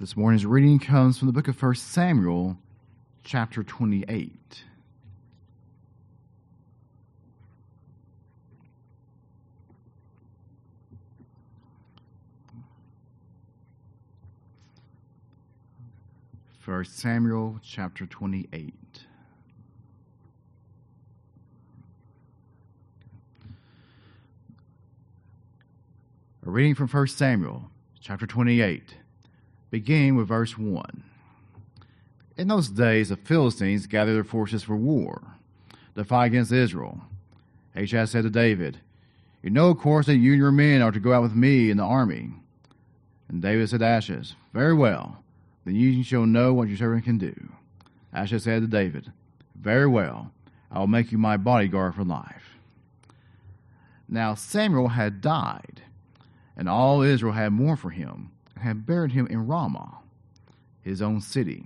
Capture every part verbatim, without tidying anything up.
This morning's reading comes from the book of First Samuel, chapter twenty-eight. First Samuel, chapter twenty-eight. A reading from First Samuel, chapter twenty-eight. Beginning with verse one. In those days, the Philistines gathered their forces for war, to fight against Israel. Achish said to David, "You know, of course, that you and your men are to go out with me in the army." And David said to Achish, "Very well, then you shall know what your servant can do." Achish said to David, "Very well, I will make you my bodyguard for life." Now Samuel had died, and all Israel had mourned for him, had buried him in Ramah, his own city.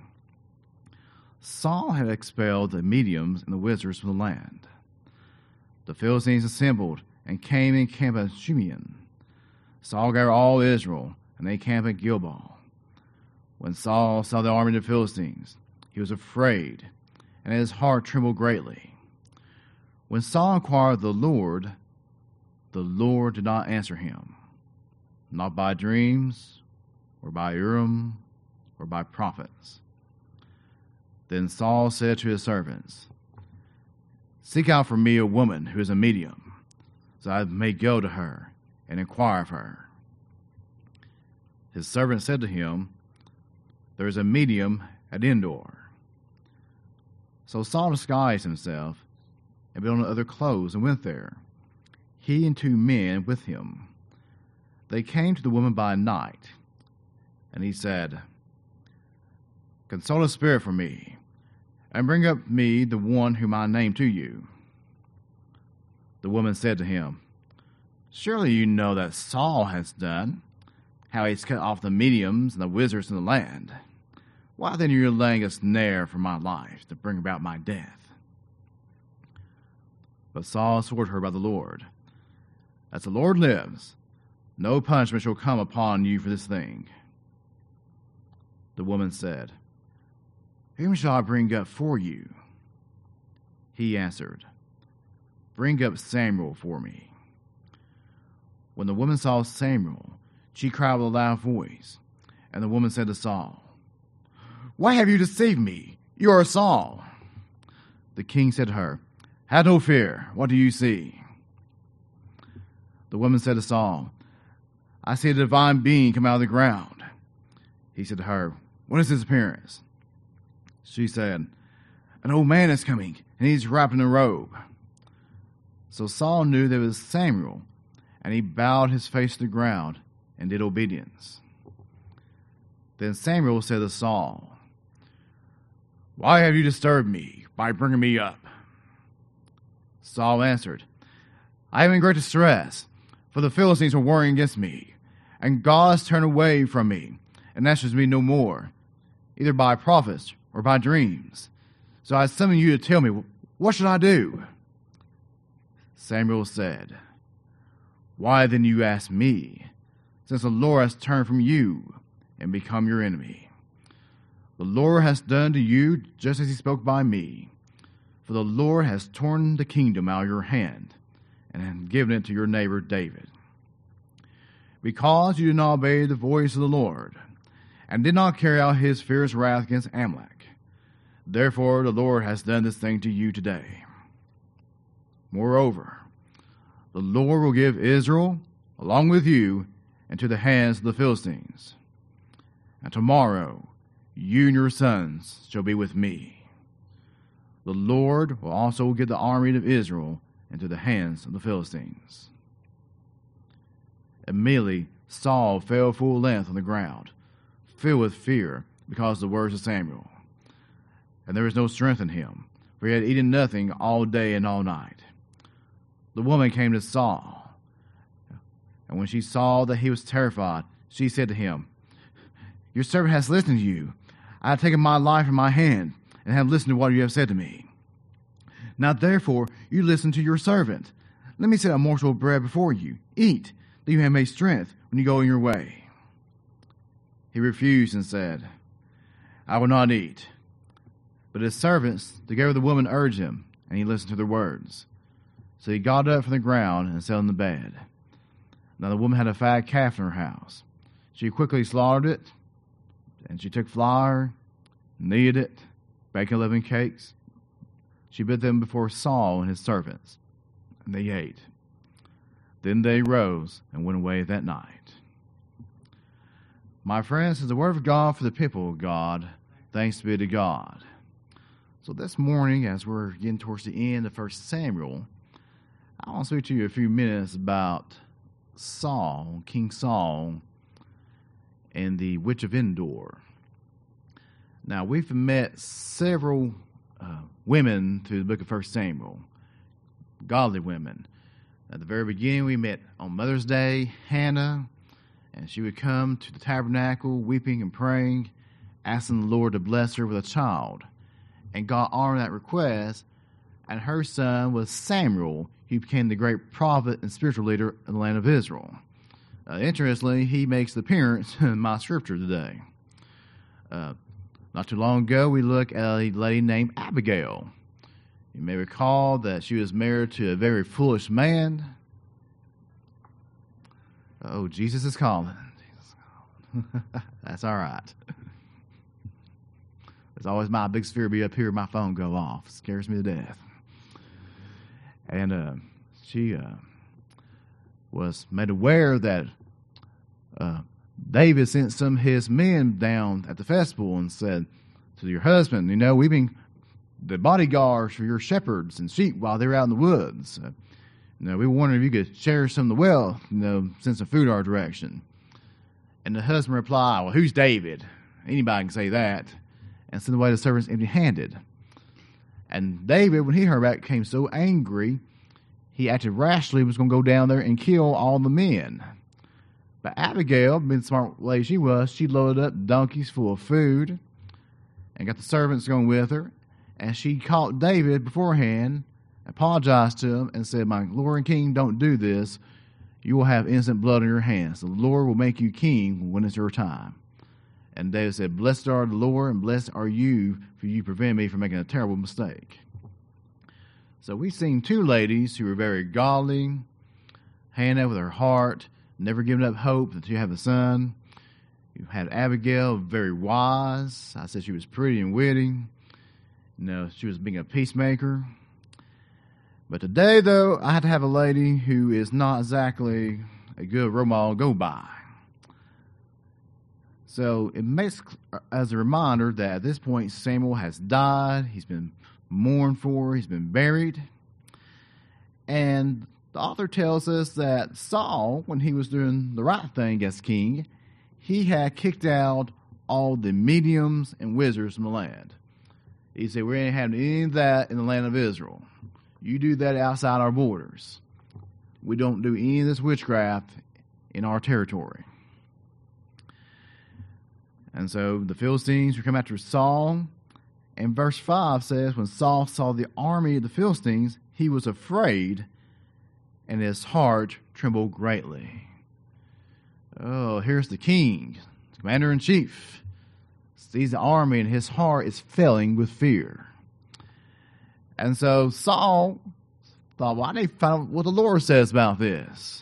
Saul had expelled the mediums and the wizards from the land. The Philistines assembled and came and camped at Shunem. Saul gathered all Israel, and they camped at Gilboa. When Saul saw the army of the Philistines, he was afraid, and his heart trembled greatly. When Saul inquired of the Lord, the Lord did not answer him, not by dreams, or by Urim, or by prophets. Then Saul said to his servants, "Seek out for me a woman who is a medium, so I may go to her and inquire of her." His servant said to him, "There is a medium at Endor." So Saul disguised himself and put on other clothes and went there, he and two men with him. They came to the woman by night, and he said, "Consult a spirit for me, and bring up me the one whom I name to you." The woman said to him, "Surely you know that Saul has done, how he's cut off the mediums and the wizards in the land. Why then are you laying a snare for my life to bring about my death?" But Saul swore to her by the Lord, "As the Lord lives, no punishment shall come upon you for this thing." The woman said, "Whom shall I bring up for you?" He answered, "Bring up Samuel for me." When the woman saw Samuel, she cried with a loud voice, and the woman said to Saul, "Why have you deceived me? You are Saul." The king said to her, "Have no fear. What do you see?" The woman said to Saul, "I see a divine being come out of the ground." He said to her, "What is his appearance?" She said, "An old man is coming, and he's wrapped in a robe." So Saul knew that it was Samuel, and he bowed his face to the ground and did obedience. Then Samuel said to Saul, "Why have you disturbed me by bringing me up?" Saul answered, "I am in great distress, for the Philistines are warring against me, and God has turned away from me, and answers me no more, either by prophets or by dreams. So I summon you to tell me, what should I do?" Samuel said, "Why then you ask me, since the Lord has turned from you and become your enemy? The Lord has done to you just as he spoke by me, for the Lord has torn the kingdom out of your hand and has given it to your neighbor David. Because you did not obey the voice of the Lord, and did not carry out his fierce wrath against Amalek. Therefore the Lord has done this thing to you today. Moreover, the Lord will give Israel, along with you, into the hands of the Philistines. And tomorrow you and your sons shall be with me. The Lord will also give the army of Israel into the hands of the Philistines." Immediately Saul fell full length on the ground, filled with fear because of the words of Samuel. And there was no strength in him, for he had eaten nothing all day and all night. The woman came to Saul, and when she saw that he was terrified, she said to him, "Your servant has listened to you. I have taken my life in my hand, and have listened to what you have said to me. Now therefore you listen to your servant. Let me set a morsel of bread before you. Eat, that you may have strength when you go in your way." he refused and said, I will not eat. But his servants, together with the woman, urged him, and he listened to their words. So he got up from the ground and sat on the bed. Now the woman had a fat calf in her house. She quickly slaughtered it, and she took flour, kneaded it, baked eleven cakes. She put them before Saul and his servants, and they ate. Then they rose and went away that night. My friends, is the word of God for the people of God. Thanks be to God. So this morning, as we're getting towards the end of First Samuel, I want to speak to you a few minutes about Saul, King Saul, and the Witch of Endor. Now, we've met several uh, women through the book of First Samuel, godly women. At the very beginning, we met on Mother's Day, Hannah, and she would come to the tabernacle weeping and praying, asking the Lord to bless her with a child. And God honored that request, and her son was Samuel, who became the great prophet and spiritual leader in the land of Israel. Uh, interestingly, he makes the appearance in my scripture today. Uh, not too long ago, we looked at a lady named Abigail. You may recall that she was married to a very foolish man. Oh, Jesus is calling. Jesus is calling. That's all right. It's always my big fear to be up here, my phone go off. It scares me to death. And uh, she uh, was made aware that uh, David sent some of his men down at the festival and said to your husband, you know, we've been the bodyguards for your shepherds and sheep while they're out in the woods. Uh, you know, we wondered if you could share some of the wealth, you know, send some food our direction. And the husband replied, well, who's David? Anybody can say that. And sent away the servants empty-handed. And David, when he heard that, became so angry, he acted rashly, was going to go down there and kill all the men. But Abigail, being the smart lady she was, she loaded up donkeys full of food and got the servants going with her. And she caught David beforehand, apologized to him, and said, my Lord and King, don't do this. You will have innocent blood on your hands. The Lord will make you king when it's your time. And David said, blessed are the Lord, and blessed are you, for you prevent me from making a terrible mistake. So we've seen two ladies who were very godly, Hannah with her heart, never giving up hope that you have a son. You had Abigail, very wise. I said she was pretty and witty. You know, she was being a peacemaker. But today, though, I had to have a lady who is not exactly a good role model to go by. So it makes as a reminder that at this point Samuel has died. He's been mourned for. He's been buried. And the author tells us that Saul, when he was doing the right thing as king, he had kicked out all the mediums and wizards from the land. He said, we ain't having any of that in the land of Israel. You do that outside our borders. We don't do any of this witchcraft in our territory. And so the Philistines were coming after Saul. And verse five says, when Saul saw the army of the Philistines, he was afraid, and his heart trembled greatly. Oh, here's the king, commander-in-chief, sees the army, and his heart is filling with fear. And so Saul thought, well, I need to find out what the Lord says about this.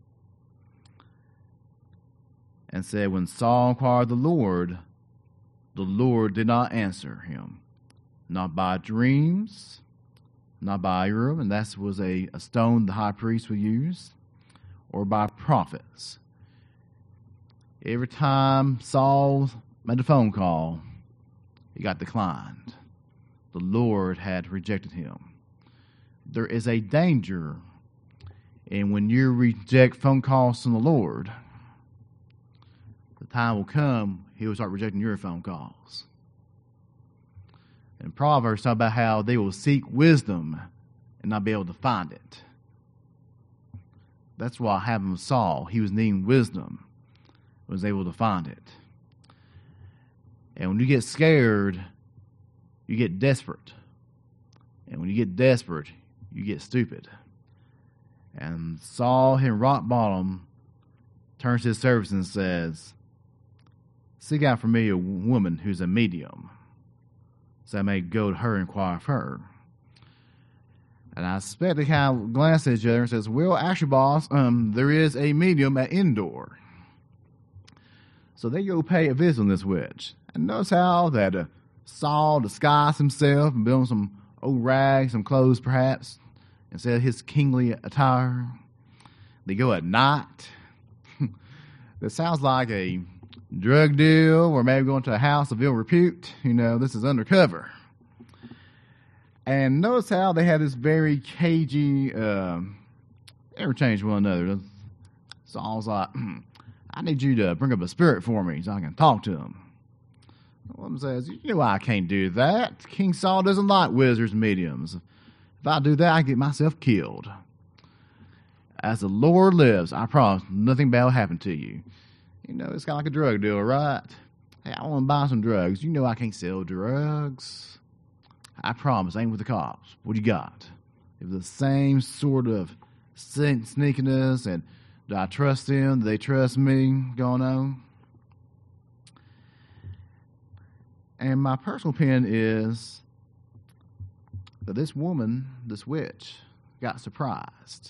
And said, when Saul inquired the Lord, the Lord did not answer him, not by dreams, not by Urim, and that was a, a stone the high priest would use, or by prophets. Every time Saul made a phone call, he got declined. The Lord had rejected him. There is a danger in when you reject phone calls from the Lord. The time will come, he will start rejecting your phone calls. And Proverbs talk about how they will seek wisdom and not be able to find it. That's why happened with Saul. He was needing wisdom, was able to find it. And when you get scared, you get desperate. And when you get desperate, you get stupid. And Saul, hit rock bottom, turns to his servants and says, Seek out for me a woman who's a medium, so I may go to her and inquire of her. And I suspect they kind of glance at each other and says, well, actually, boss, um, there is a medium at Endor. So they go pay a visit on this witch. And notice how that uh, Saul disguised himself and built some old rags, some clothes perhaps, instead of his kingly attire. They go at night. That sounds like a drug deal, or maybe going to a house of ill repute. You know, this is undercover. And notice how they had this very cagey uh, interchange with one another. Saul's like, I need you to bring up a spirit for me so I can talk to him. One says, you know I can't do that. King Saul doesn't like wizards and mediums. If I do that, I get myself killed. As the Lord lives, I promise nothing bad will happen to you. You know, it's kind of like a drug deal, right? Hey, I want to buy some drugs. You know I can't sell drugs. I promise, I ain't with the cops. What do you got? If the same sort of sneakiness and do I trust them? Do they trust me going on? And my personal opinion is that this woman, this witch, got surprised.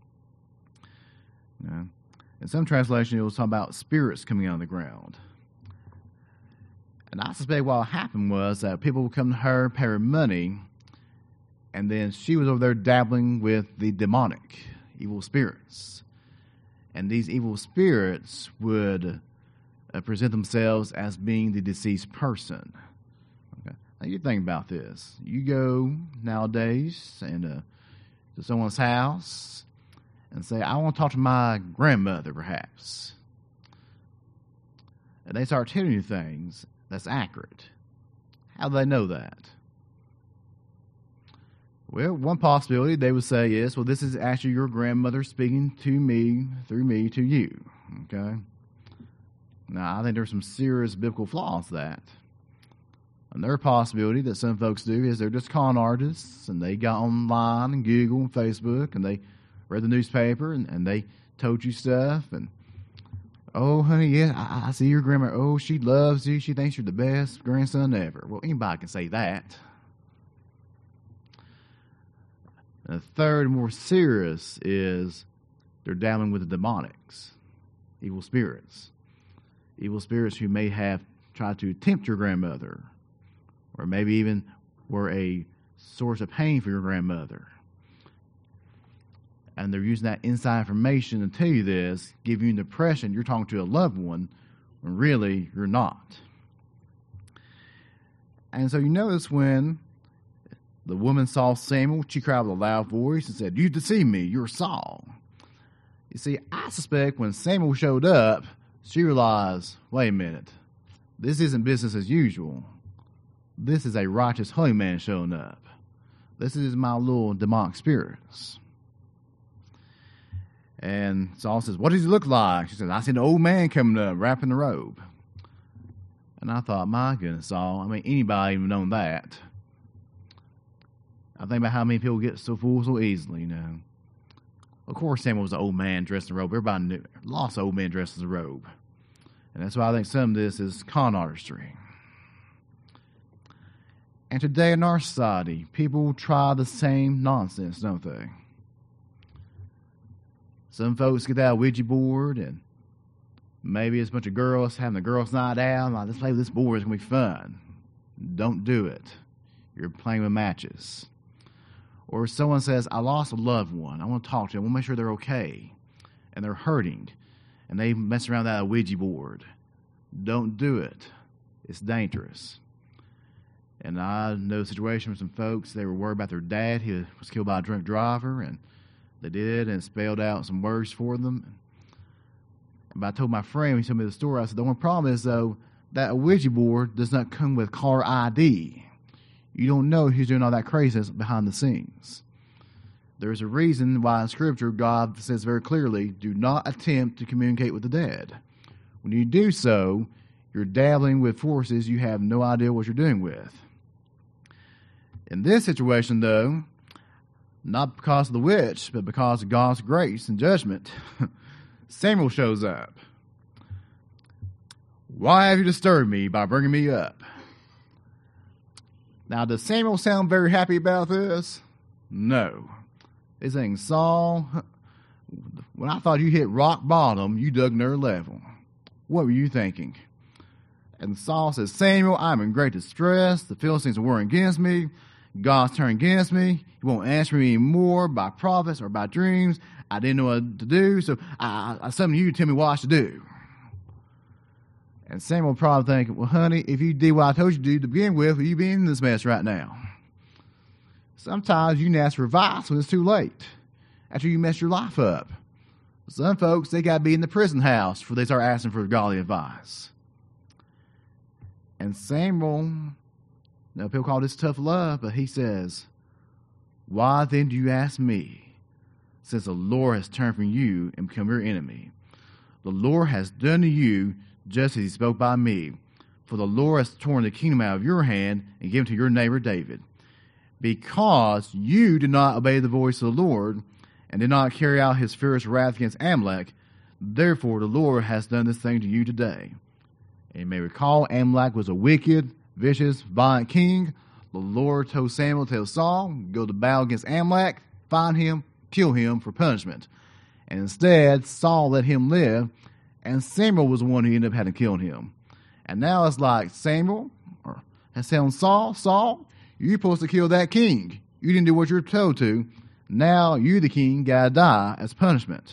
You know, in some translations, it was talking about spirits coming out of the ground. And I suspect what happened was that people would come to her, pay her money, and then she was over there dabbling with the demonic, evil spirits. And these evil spirits would uh, present themselves as being the deceased person. Okay. Now you think about this. You go nowadays and uh, to someone's house and say, I want to talk to my grandmother, perhaps. And they start telling you things that's accurate. How do they know that? Well, one possibility they would say is, well, this is actually your grandmother speaking to me, through me, to you. Okay? Now, I think there's some serious biblical flaws to that. Another possibility that some folks do is they're just con artists, and they got online and Google and Facebook, and they read the newspaper, and, and they told you stuff, and oh, honey, yeah, I, I see your grandma. Oh, she loves you. She thinks you're the best grandson ever. Well, anybody can say that. And the third, more serious, is they're dabbling with the demonics, evil spirits. Evil spirits who may have tried to tempt your grandmother, or maybe even were a source of pain for your grandmother. And they're using that inside information to tell you this, give you the impression you're talking to a loved one, when really you're not. And so you notice when the woman saw Samuel, she cried with a loud voice and said, you deceive me, you're Saul. You see, I suspect when Samuel showed up, she realized, wait a minute, this isn't business as usual. This is a righteous holy man showing up. This is my little demonic spirits. And Saul says, what does he look like? She says, I see an old man coming up, wrapping the robe. And I thought, my goodness, Saul, I mean, anybody even known that. I think about how many people get so fooled so easily, you know. Of course, Samuel was an old man dressed in a robe. Everybody knew, lost an old man dressed in a robe. And that's why I think some of this is con artistry. And today in our society, people try the same nonsense, don't they? Some folks get that Ouija board, and maybe it's a bunch of girls having a girls' night out. Like, let's play with this board. It's going to be fun. Don't do it. You're playing with matches. Or someone says, I lost a loved one. I want to talk to them. I want to make sure they're okay. And they're hurting. And they mess around with that Ouija board. Don't do it. It's dangerous. And I know a situation with some folks, they were worried about their dad. He was killed by a drunk driver, and they did, and spelled out some words for them. But I told my friend, he told me the story, I said, the only problem is, though, that Ouija board does not come with caller I D. You don't know who's doing all that craziness behind the scenes. There's a reason why in Scripture God says very clearly, do not attempt to communicate with the dead. When you do so, you're dabbling with forces you have no idea what you're doing with. In this situation, though, not because of the witch, but because of God's grace and judgment, Samuel shows up. Why have you disturbed me by bringing me up? Now, does Samuel sound very happy about this? No. He's saying, Saul, when I thought you hit rock bottom, you dug another level. What were you thinking? And Saul says, Samuel, I'm in great distress. The Philistines are warring against me. God's turned against me. He won't answer me anymore by prophets or by dreams. I didn't know what to do, so I, I summoned you to tell me what I should do. And Samuel probably thinking, well, honey, if you did what I told you to do to begin with, you'd be in this mess right now. Sometimes you can ask for advice when it's too late, after you mess your life up. Some folks, they got to be in the prison house before they start asking for godly advice. And Samuel, now people call this tough love, but he says, why then do you ask me, since the Lord has turned from you and become your enemy? The Lord has done to you just as he spoke by me. For the Lord has torn the kingdom out of your hand and given to your neighbor David. Because you did not obey the voice of the Lord and did not carry out his fierce wrath against Amalek, therefore the Lord has done this thing to you today. And you may recall, Amalek was a wicked, vicious, violent king. The Lord told Samuel to tell Saul, go to battle against Amalek, find him, kill him for punishment. And instead, Saul let him live, and Samuel was the one who ended up having to kill him. And now it's like Samuel or has telling Saul, Saul, you're supposed to kill that king. You didn't do what you're told to. Now you, the king, got to die as punishment.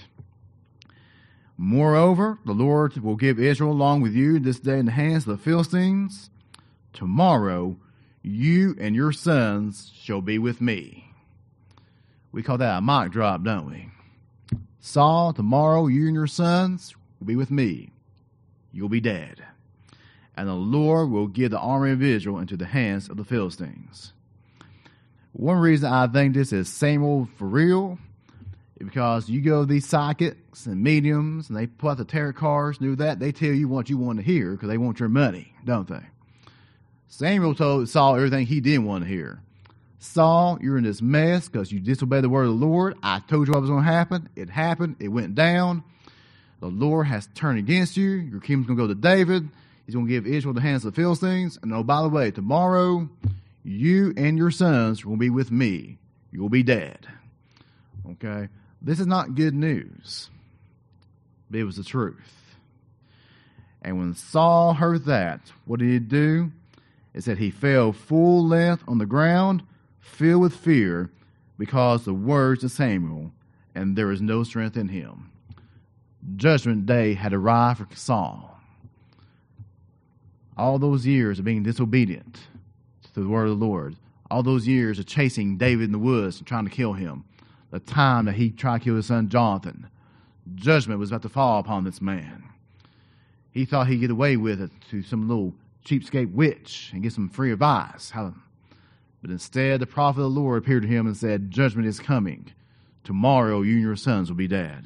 Moreover, the Lord will give Israel along with you this day in the hands of the Philistines. Tomorrow, you and your sons shall be with me. We call that a mic drop, don't we? Saul, tomorrow, you and your sons will be with me. You'll be dead. And the Lord will give the army of Israel into the hands of the Philistines. One reason I think this is Samuel for real is because you go to these psychics and mediums, and they put out the tarot cards, do that, they tell you what you want to hear because they want your money, don't they? Samuel told Saul everything he didn't want to hear. Saul, you're in this mess because you disobeyed the word of the Lord. I told you what was going to happen. It happened. It went down. The Lord has turned against you. Your kingdom's going to go to David. He's going to give Israel the hands of the Philistines. And oh, by the way, tomorrow, you and your sons will be with me. You'll be dead. Okay? This is not good news. But it was the truth. And when Saul heard that, what did he do? It said he fell full length on the ground, filled with fear, because the words of Samuel, and there was no strength in him. Judgment day had arrived for Saul. All those years of being disobedient to the word of the Lord, all those years of chasing David in the woods and trying to kill him, the time that he tried to kill his son Jonathan, judgment was about to fall upon this man. He thought he'd get away with it to some little cheapskate witch and get some free advice. But instead, the prophet of the Lord appeared to him and said, judgment is coming. Tomorrow, you and your sons will be dead.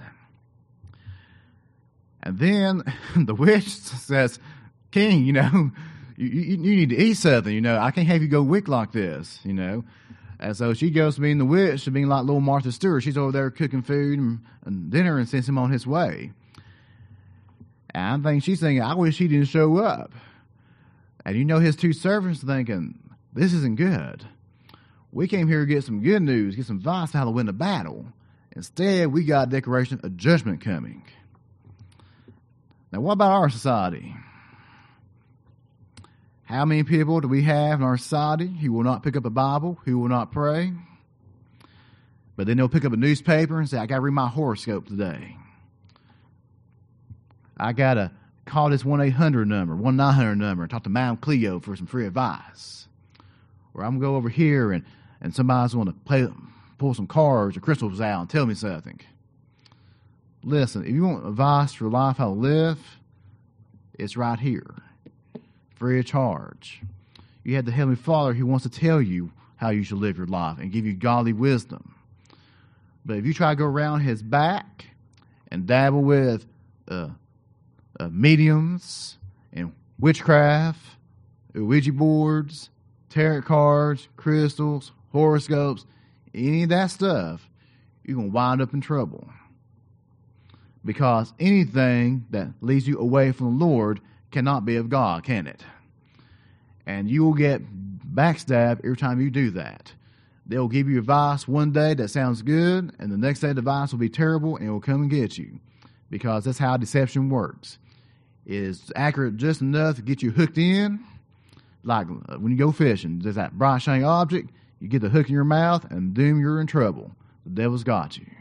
And then the witch says, King, you know, you, you, you need to eat something, you know. I can't have you go wick like this, you know. And so she goes from being the witch to being like little Martha Stewart. She's over there cooking food and, and dinner and sends him on his way. And I think she's thinking, I wish he didn't show up. And you know his two servants thinking, this isn't good. We came here to get some good news, get some advice on how to win the battle. Instead, we got a declaration of judgment coming. Now, what about our society? How many people do we have in our society who will not pick up a Bible, who will not pray? But then they'll pick up a newspaper and say, I got to read my horoscope today. I got to call this one eight hundred number, one nine hundred number, and talk to Madam Cleo for some free advice. Or I'm going to go over here and, and somebody's going to play, pull some cards or crystals out and tell me something. Listen, if you want advice for life, how to live, it's right here. Free of charge. You have the Heavenly Father who wants to tell you how you should live your life and give you godly wisdom. But if you try to go around his back and dabble with uh, uh, mediums and witchcraft, Ouija boards, tarot cards, crystals, horoscopes, any of that stuff, you're going to wind up in trouble. Because anything that leads you away from the Lord cannot be of God, can it? And you will get backstabbed every time you do that. They'll give you advice one day that sounds good, and the next day the advice will be terrible, and it will come and get you. Because that's how deception works. It's accurate just enough to get you hooked in. Like when you go fishing, there's that bright shining object, you get the hook in your mouth, and boom, you're in trouble. The devil's got you.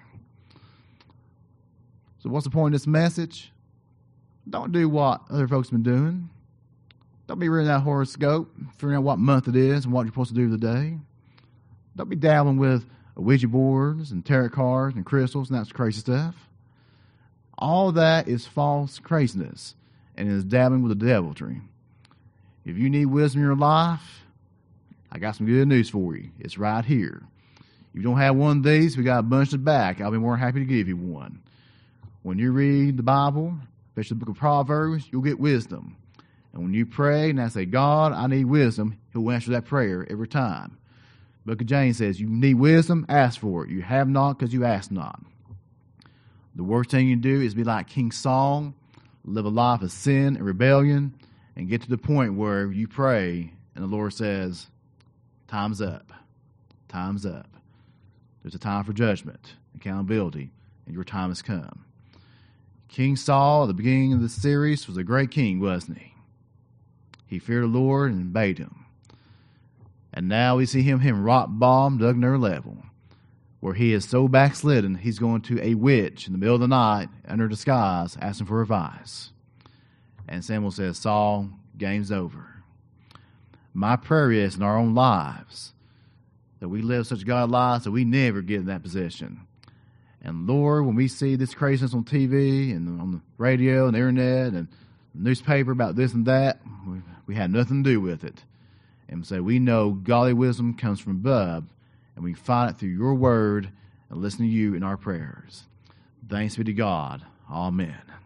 So what's the point of this message? Don't do what other folks have been doing. Don't be reading that horoscope, figuring out what month it is and what you're supposed to do today. Don't be dabbling with Ouija boards and tarot cards and crystals and that crazy stuff. All that is false craziness and is dabbling with the deviltry. If you need wisdom in your life, I got some good news for you. It's right here. If you don't have one of these, we got a bunch in the back. I'll be more happy to give you one. When you read the Bible, especially the book of Proverbs, you'll get wisdom. And when you pray and I say, God, I need wisdom, he'll answer that prayer every time. The book of James says, you need wisdom, ask for it. You have not because you ask not. The worst thing you can do is be like King Saul, live a life of sin and rebellion, and get to the point where you pray and the Lord says, time's up. Time's up. There's a time for judgment, accountability, and your time has come. King Saul, at the beginning of the series, was a great king, wasn't he? He feared the Lord and obeyed him. And now we see him, him rock bottom, dug another level, where he is so backslidden, he's going to a witch in the middle of the night, under disguise, asking for advice. And Samuel says, Saul, game's over. My prayer is in our own lives that we live such God lives that we never get in that position. And Lord, when we see this craziness on T V and on the radio and the internet and the newspaper about this and that, we, we had nothing to do with it. And so we know godly wisdom comes from above, and we find it through your word and listen to you in our prayers. Thanks be to God. Amen.